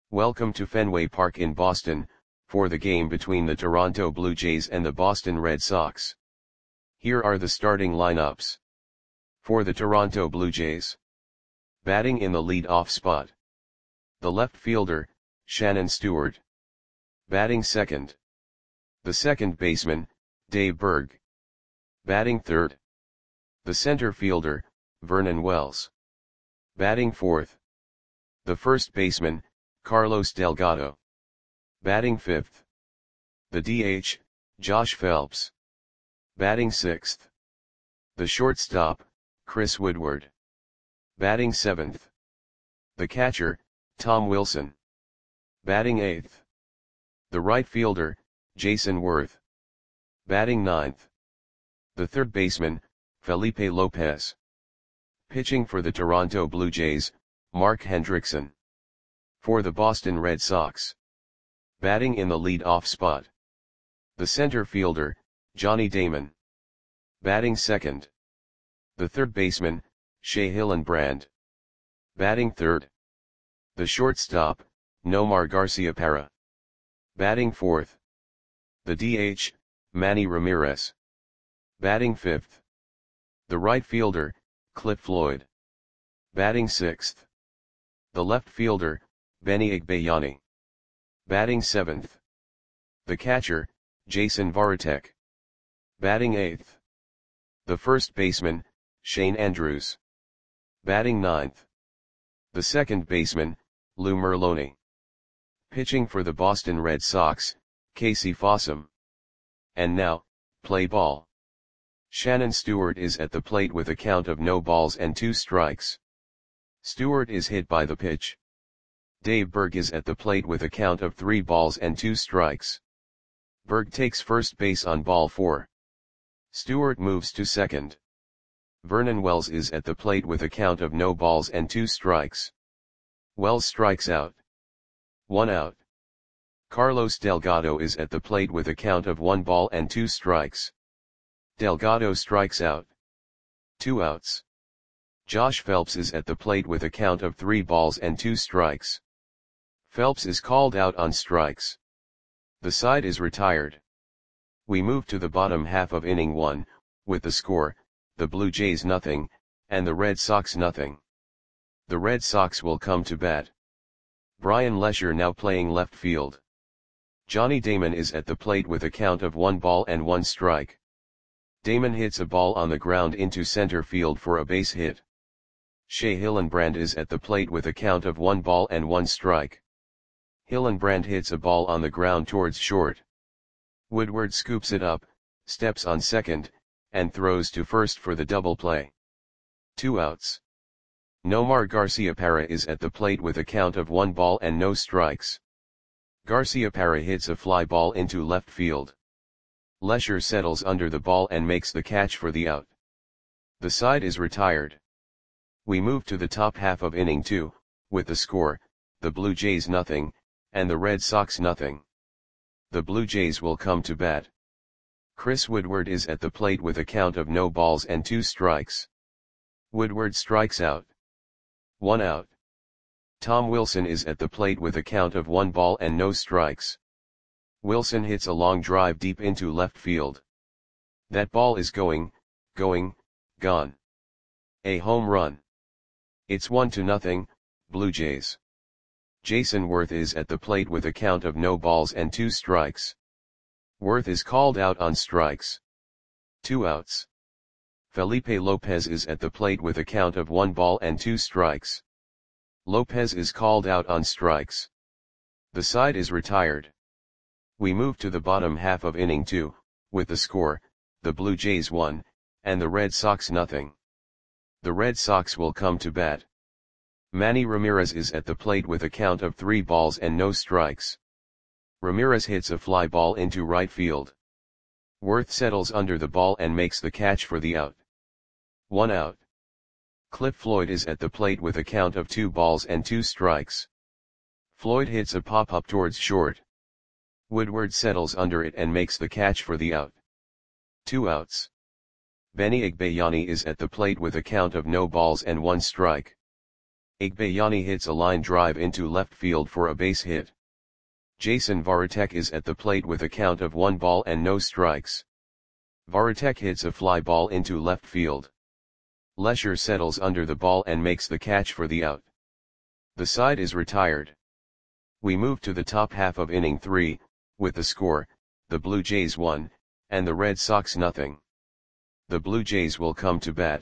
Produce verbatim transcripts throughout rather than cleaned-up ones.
Welcome to Fenway Park in Boston, for the game between the Toronto Blue Jays and the Boston Red Sox. Here are the starting lineups. For the Toronto Blue Jays. Batting in the lead-off spot. The left fielder, Shannon Stewart. Batting second. The second baseman, Dave Burg. Batting third. The center fielder, Vernon Wells. Batting fourth. The first baseman, Carlos Delgado. Batting fifth. The D H, Josh Phelps. Batting sixth. The shortstop, Chris Woodward. Batting seventh. The catcher, Tom Wilson. Batting eighth. The right fielder, Jason Worth. Batting ninth. The third baseman, Felipe Lopez. Pitching for the Toronto Blue Jays, Mark Hendrickson. For the Boston Red Sox. Batting in the lead-off spot. The center fielder, Johnny Damon. Batting second. The third baseman, Shea Hillenbrand. Batting third. The shortstop, Nomar Garciaparra. Batting fourth. The D H, Manny Ramirez. Batting fifth. The right fielder, Cliff Floyd. Batting sixth. The left fielder, Benny Igbayani. Batting seventh. The catcher, Jason Varitek. Batting eighth. The first baseman, Shane Andrews. Batting ninth. The second baseman, Lou Merloni. Pitching for the Boston Red Sox, Casey Fossum. And now, play ball. Shannon Stewart is at the plate with a count of no balls and two strikes. Stewart is hit by the pitch. Dave Burg is at the plate with a count of three balls and two strikes. Burg takes first base on ball four. Stewart moves to second. Vernon Wells is at the plate with a count of no balls and two strikes. Wells strikes out. One out. Carlos Delgado is at the plate with a count of one ball and two strikes. Delgado strikes out. Two outs. Josh Phelps is at the plate with a count of three balls and two strikes. Phelps is called out on strikes. The side is retired. We move to the bottom half of inning one, with the score, the Blue Jays nothing, and the Red Sox nothing. The Red Sox will come to bat. Brian Lesher now playing left field. Johnny Damon is at the plate with a count of one ball and one strike. Damon hits a ball on the ground into center field for a base hit. Shea Hillenbrand is at the plate with a count of one ball and one strike. Hillenbrand hits a ball on the ground towards short. Woodward scoops it up, steps on second, and throws to first for the double play. Two outs. Nomar Garciaparra is at the plate with a count of one ball and no strikes. Garciaparra hits a fly ball into left field. Lesher settles under the ball and makes the catch for the out. The side is retired. We move to the top half of inning two, with the score, the Blue Jays nothing, and the Red Sox nothing. The Blue Jays will come to bat. Chris Woodward is at the plate with a count of no balls and two strikes. Woodward strikes out. One out. Tom Wilson is at the plate with a count of one ball and no strikes. Wilson hits a long drive deep into left field. That ball is going, going, gone. A home run. It's one to nothing, Blue Jays. Jason Worth is at the plate with a count of no balls and two strikes. Worth is called out on strikes. Two outs. Felipe Lopez is at the plate with a count of one ball and two strikes. Lopez is called out on strikes. The side is retired. We move to the bottom half of inning two, with the score, the Blue Jays one, and the Red Sox nothing. The Red Sox will come to bat. Manny Ramirez is at the plate with a count of three balls and no strikes. Ramirez hits a fly ball into right field. Worth settles under the ball and makes the catch for the out. One out. Cliff Floyd is at the plate with a count of two balls and two strikes. Floyd hits a pop-up towards short. Woodward settles under it and makes the catch for the out. Two outs. Benny Igbayani is at the plate with a count of no balls and one strike. Agbayani hits a line drive into left field for a base hit. Jason Varitek is at the plate with a count of one ball and no strikes. Varitek hits a fly ball into left field. Lesher settles under the ball and makes the catch for the out. The side is retired. We move to the top half of inning three, with the score, the Blue Jays one, and the Red Sox nothing. The Blue Jays will come to bat.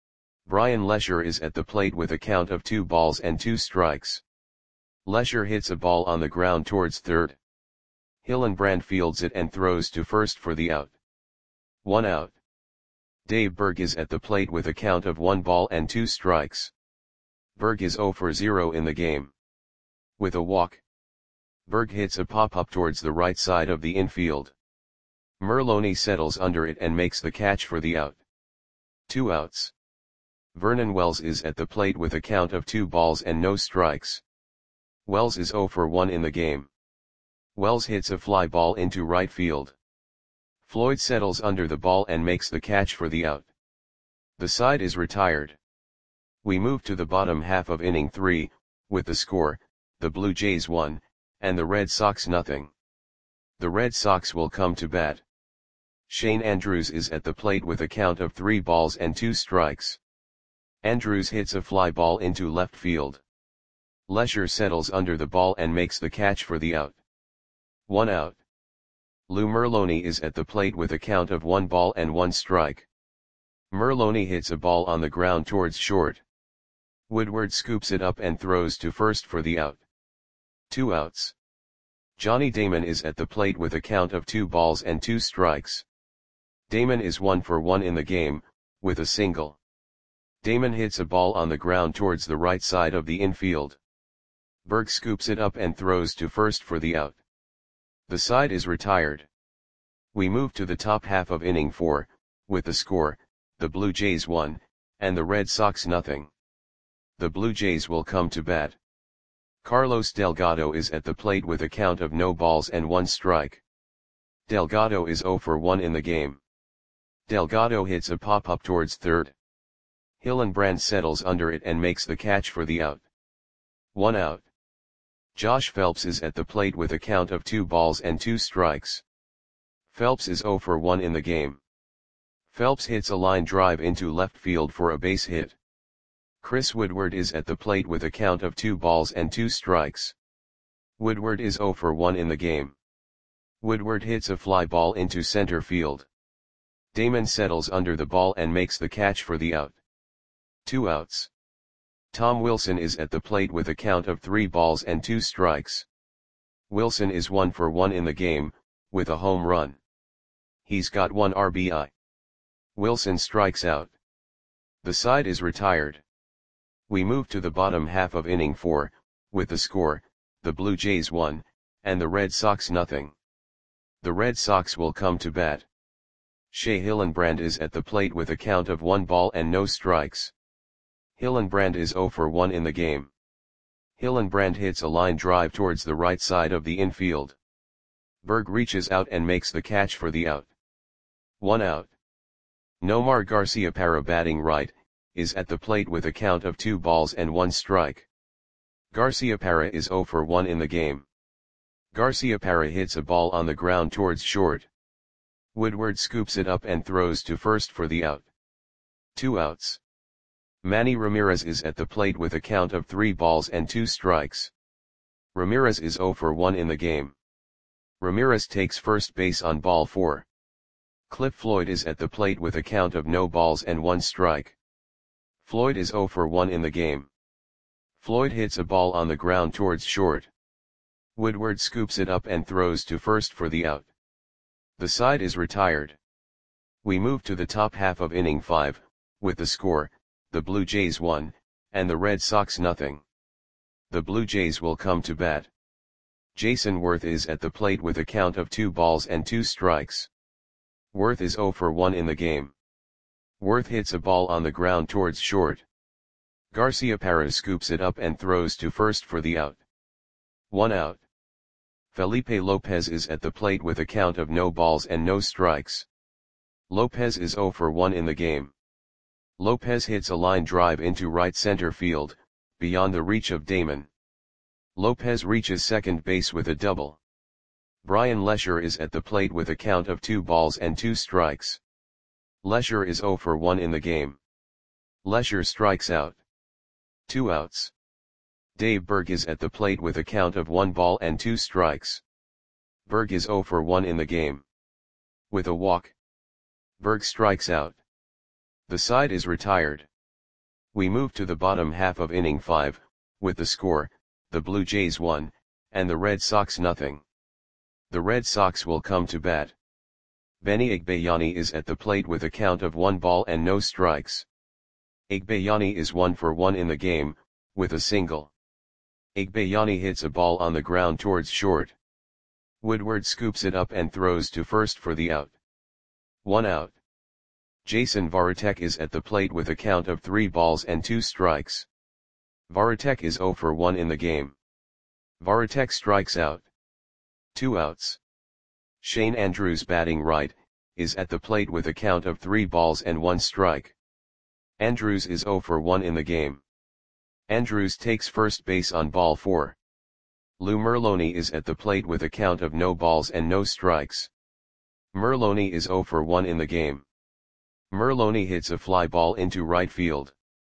Brian Lesher is at the plate with a count of two balls and two strikes. Lesher hits a ball on the ground towards third. Hillenbrand fields it and throws to first for the out. One out. Dave Berg is at the plate with a count of one ball and two strikes. Berg is zero for zero in the game. With a walk, Berg hits a pop-up towards the right side of the infield. Merloni settles under it and makes the catch for the out. Two outs. Vernon Wells is at the plate with a count of two balls and no strikes. Wells is zero for one in the game. Wells hits a fly ball into right field. Floyd settles under the ball and makes the catch for the out. The side is retired. We move to the bottom half of inning three, with the score, the Blue Jays one, and the Red Sox nothing. The Red Sox will come to bat. Shane Andrews is at the plate with a count of three balls and two strikes. Andrews hits a fly ball into left field. Lesher settles under the ball and makes the catch for the out. One out. Lou Merloni is at the plate with a count of one ball and one strike. Merloni hits a ball on the ground towards short. Woodward scoops it up and throws to first for the out. Two outs. Johnny Damon is at the plate with a count of two balls and two strikes. Damon is one for one in the game, with a single. Damon hits a ball on the ground towards the right side of the infield. Berg scoops it up and throws to first for the out. The side is retired. We move to the top half of inning four, with the score, the Blue Jays one, and the Red Sox nothing. The Blue Jays will come to bat. Carlos Delgado is at the plate with a count of no balls and one strike. Delgado is zero for one in the game. Delgado hits a pop-up towards third. Hillenbrand settles under it and makes the catch for the out. One out. Josh Phelps is at the plate with a count of two balls and two strikes. Phelps is zero for one in the game. Phelps hits a line drive into left field for a base hit. Chris Woodward is at the plate with a count of two balls and two strikes. Woodward is zero for one in the game. Woodward hits a fly ball into center field. Damon settles under the ball and makes the catch for the out. Two outs. Tom Wilson is at the plate with a count of three balls and two strikes. Wilson is one for one in the game, with a home run. He's got one R B I. Wilson strikes out. The side is retired. We move to the bottom half of inning four, with the score, the Blue Jays one, and the Red Sox nothing. The Red Sox will come to bat. Shea Hillenbrand is at the plate with a count of one ball and no strikes. Hillenbrand is zero for one in the game. Hillenbrand hits a line drive towards the right side of the infield. Berg reaches out and makes the catch for the out. One out. Nomar Garciaparra, batting right, is at the plate with a count of two balls and one strike. Garciaparra is zero for one in the game. Garciaparra hits a ball on the ground towards short. Woodward scoops it up and throws to first for the out. Two outs. Manny Ramirez is at the plate with a count of three balls and two strikes. Ramirez is zero for one in the game. Ramirez takes first base on ball four. Cliff Floyd is at the plate with a count of no balls and one strike. Floyd is zero for one in the game. Floyd hits a ball on the ground towards short. Woodward scoops it up and throws to first for the out. The side is retired. We move to the top half of inning five, with the score, the Blue Jays one, and the Red Sox nothing. The Blue Jays will come to bat. Jason Worth is at the plate with a count of two balls and two strikes. Worth is zero for one in the game. Worth hits a ball on the ground towards short. Garciaparra scoops it up and throws to first for the out. One out. Felipe Lopez is at the plate with a count of no balls and no strikes. Lopez is zero for one in the game. Lopez hits a line drive into right center field, beyond the reach of Damon. Lopez reaches second base with a double. Brian Lesher is at the plate with a count of two balls and two strikes. Lesher is zero for one in the game. Lesher strikes out. Two outs. Dave Berg is at the plate with a count of one ball and two strikes. Berg is zero for one in the game. With a walk, Berg strikes out. The side is retired. We move to the bottom half of inning five, with the score, the Blue Jays one, and the Red Sox nothing. The Red Sox will come to bat. Benny Agbayani is at the plate with a count of one ball and no strikes. Agbayani is one for one in the game, with a single. Agbayani hits a ball on the ground towards short. Woodward scoops it up and throws to first for the out. One out. Jason Varitek is at the plate with a count of three balls and two strikes. Varitek is zero for one in the game. Varitek strikes out. Two outs. Shane Andrews, batting right, is at the plate with a count of three balls and one strike. Andrews is zero for one in the game. Andrews takes first base on ball four. Lou Merloni is at the plate with a count of no balls and no strikes. Merloni is zero for one in the game. Merloni hits a fly ball into right field.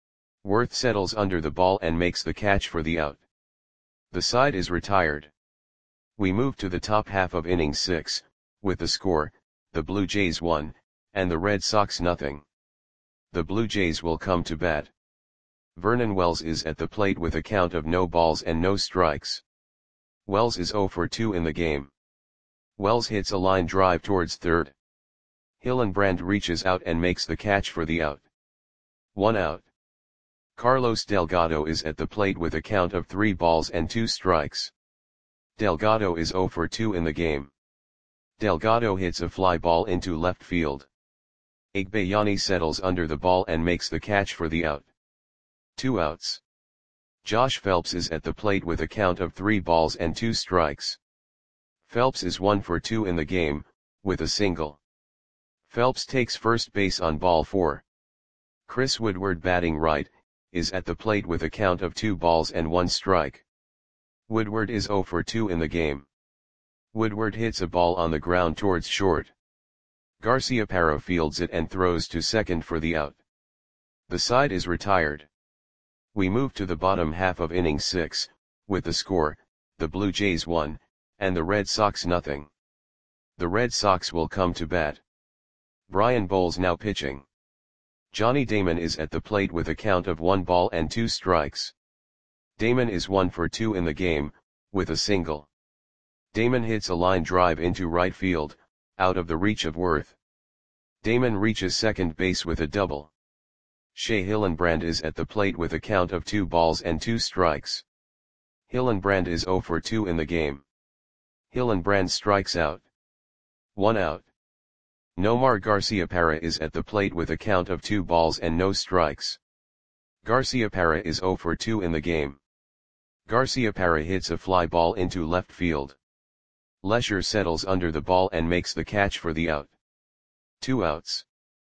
Worth settles under the ball and makes the catch for the out. The side is retired. We move to the top half of inning six, with the score, the Blue Jays one, and the Red Sox nothing. The Blue Jays will come to bat. Vernon Wells is at the plate with a count of no balls and no strikes. Wells is zero for two in the game. Wells hits a line drive towards third. Hillenbrand reaches out and makes the catch for the out. One out. Carlos Delgado is at the plate with a count of three balls and two strikes. Delgado is zero for two in the game. Delgado hits a fly ball into left field. Agbayani settles under the ball and makes the catch for the out. Two outs. Josh Phelps is at the plate with a count of three balls and two strikes. Phelps is one for two in the game, with a single. Phelps takes first base on ball four. Chris Woodward, batting right, is at the plate with a count of two balls and one strike. Woodward is zero for two in the game. Woodward hits a ball on the ground towards short. Garciaparra fields it and throws to second for the out. The side is retired. We move to the bottom half of inning six, with the score, the Blue Jays one, and the Red Sox nothing. The Red Sox will come to bat. Brian Bowles now pitching. Johnny Damon is at the plate with a count of one ball and two strikes. Damon is one for two in the game, with a single. Damon hits a line drive into right field, out of the reach of Worth. Damon reaches second base with a double. Shea Hillenbrand is at the plate with a count of two balls and two strikes. Hillenbrand is zero for two in the game. Hillenbrand strikes out. One out. Nomar Garciaparra is at the plate with a count of two balls and no strikes. Garciaparra is zero for two in the game. Garciaparra hits a fly ball into left field. Lesher settles under the ball and makes the catch for the out. Two outs.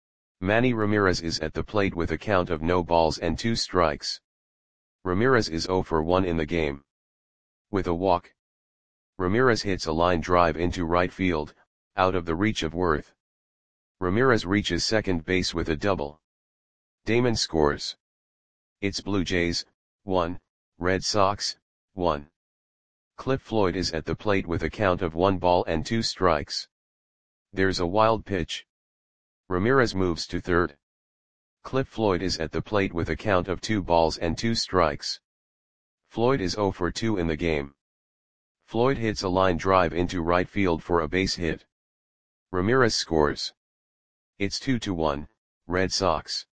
Manny Ramirez is at the plate with a count of no balls and two strikes. Ramirez is zero for one in the game. With a walk, Ramirez hits a line drive into right field, out of the reach of Worth. Ramirez reaches second base with a double. Damon scores. It's Blue Jays, one, Red Sox, one. Cliff Floyd is at the plate with a count of one ball and two strikes. There's a wild pitch. Ramirez moves to third. Cliff Floyd is at the plate with a count of two balls and two strikes. Floyd is zero for two in the game. Floyd hits a line drive into right field for a base hit. Ramirez scores. It's two to one, Red Sox.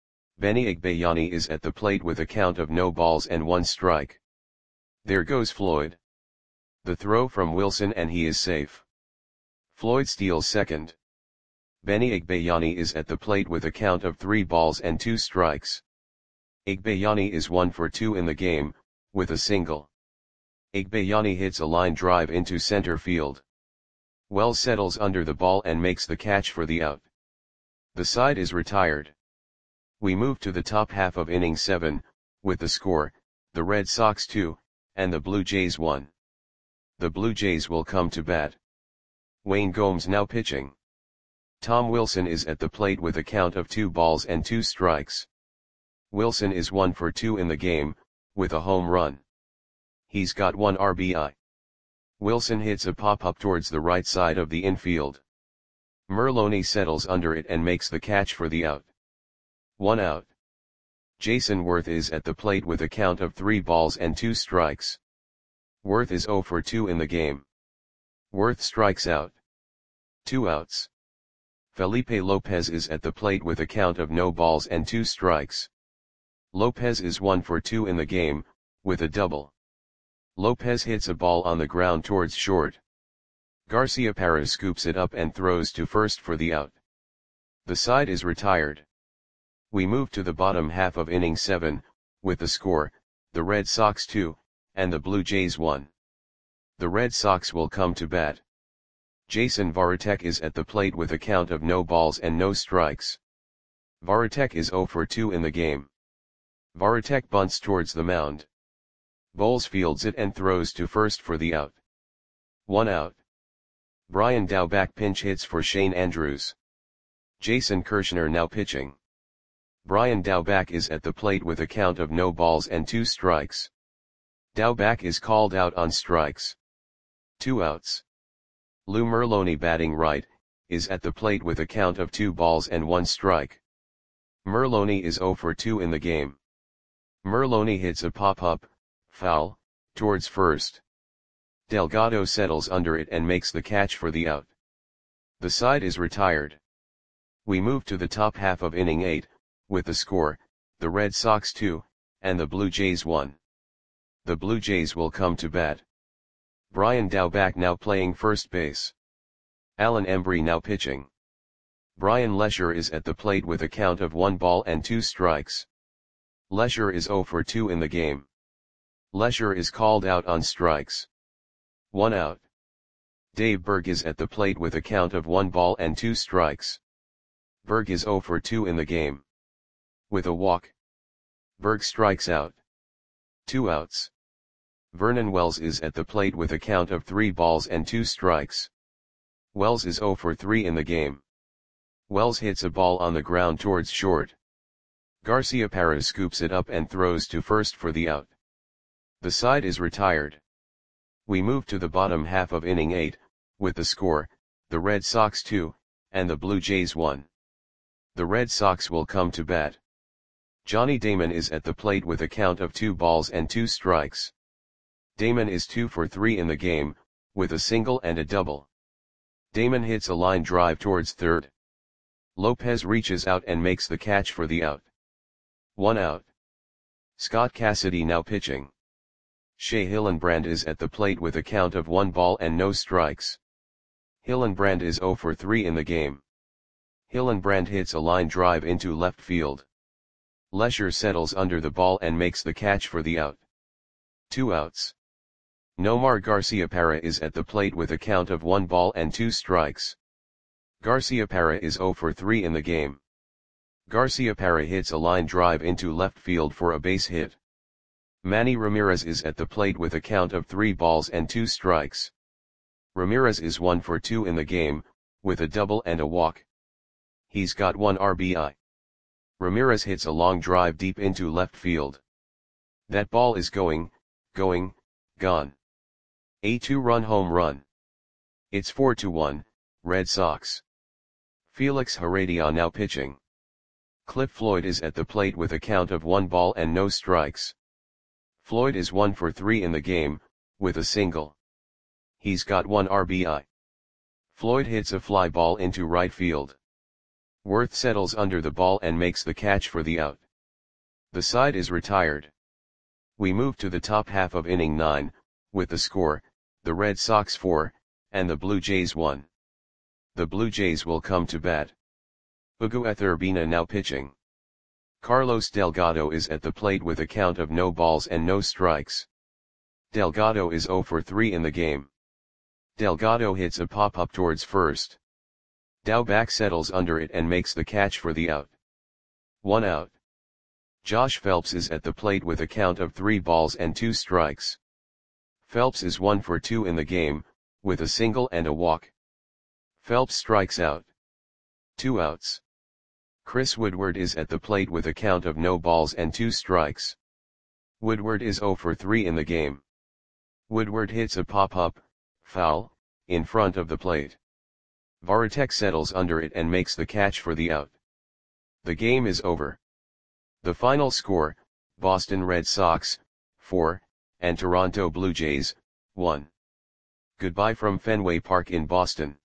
Benny Agbayani is at the plate with a count of no balls and one strike. There goes Floyd. The throw from Wilson and he is safe. Floyd steals second. Benny Agbayani is at the plate with a count of three balls and two strikes. Agbayani is one for two in the game, with a single. Agbayani hits a line drive into center field. Wells settles under the ball and makes the catch for the out. The side is retired. We move to the top half of inning seven, with the score, the Red Sox two, and the Blue Jays one. The Blue Jays will come to bat. Wayne Gomes now pitching. Tom Wilson is at the plate with a count of two balls and two strikes. Wilson is one for two in the game, with a home run. He's got one R B I. Wilson hits a pop-up towards the right side of the infield. Merloni settles under it and makes the catch for the out. One out. Jason Worth is at the plate with a count of three balls and two strikes. Worth is zero for two in the game. Worth strikes out. Two outs. Felipe Lopez is at the plate with a count of no balls and two strikes. Lopez is one for two in the game, with a double. Lopez hits a ball on the ground towards short. Garciaparra scoops it up and throws to first for the out. The side is retired. We move to the bottom half of inning seven, with the score, the Red Sox two, and the Blue Jays one. The Red Sox will come to bat. Jason Varitek is at the plate with a count of no balls and no strikes. Varitek is zero for two in the game. Varitek bunts towards the mound. Bowles fields it and throws to first for the out. One out. Brian Daubach pinch hits for Shane Andrews. Jason Kirshner now pitching. Brian Daubach is at the plate with a count of no balls and two strikes. Daubach is called out on strikes. Two outs. Lou Merloni batting right, is at the plate with a count of two balls and one strike. Merloni is zero for two in the game. Merloni hits a pop-up, foul, towards first. Delgado settles under it and makes the catch for the out. The side is retired. We move to the top half of inning eight, with the score, the Red Sox two, and the Blue Jays one. The Blue Jays will come to bat. Brian Daubach now playing first base. Alan Embry now pitching. Brian Lesher is at the plate with a count of one ball and two strikes. Lesher is zero for two in the game. Lesher is called out on strikes. One out. Dave Berg is at the plate with a count of one ball and two strikes. Berg is zero for two in the game. With a walk. Berg strikes out. Two outs. Vernon Wells is at the plate with a count of three balls and two strikes. Wells is zero for three in the game. Wells hits a ball on the ground towards short. Garciaparra scoops it up and throws to first for the out. The side is retired. We move to the bottom half of inning eight, with the score, the Red Sox two, and the Blue Jays one. The Red Sox will come to bat. Johnny Damon is at the plate with a count of two balls and two strikes. Damon is two for three in the game, with a single and a double. Damon hits a line drive towards third. Lopez reaches out and makes the catch for the out. One out. Scott Cassidy now pitching. Shea Hillenbrand is at the plate with a count of one ball and no strikes. Hillenbrand is zero for three in the game. Hillenbrand hits a line drive into left field. Lesher settles under the ball and makes the catch for the out. Two outs. Nomar Garciaparra is at the plate with a count of one ball and two strikes. Garciaparra is zero for three in the game. Garciaparra hits a line drive into left field for a base hit. Manny Ramirez is at the plate with a count of three balls and two strikes. Ramirez is one for two in the game, with a double and a walk. He's got one R B I. Ramirez hits a long drive deep into left field. That ball is going, going, gone. A two-run home run. It's four to one, Red Sox. Felix Heredia now pitching. Cliff Floyd is at the plate with a count of one ball and no strikes. Floyd is one for three in the game, with a single. He's got one R B I. Floyd hits a fly ball into right field. Worth settles under the ball and makes the catch for the out. The side is retired. We move to the top half of inning nine, with the score, the Red Sox four, and the Blue Jays one. The Blue Jays will come to bat. Ugueth Urbina now pitching. Carlos Delgado is at the plate with a count of no balls and no strikes. Delgado is zero for three in the game. Delgado hits a pop-up towards first. Daubach settles under it and makes the catch for the out. One out. Josh Phelps is at the plate with a count of three balls and two strikes. Phelps is one for two in the game, with a single and a walk. Phelps strikes out. Two outs. Chris Woodward is at the plate with a count of no balls and two strikes. Woodward is zero for three in the game. Woodward hits a pop-up, foul, in front of the plate. Varitek settles under it and makes the catch for the out. The game is over. The final score, Boston Red Sox, four, and Toronto Blue Jays, one. Goodbye from Fenway Park in Boston.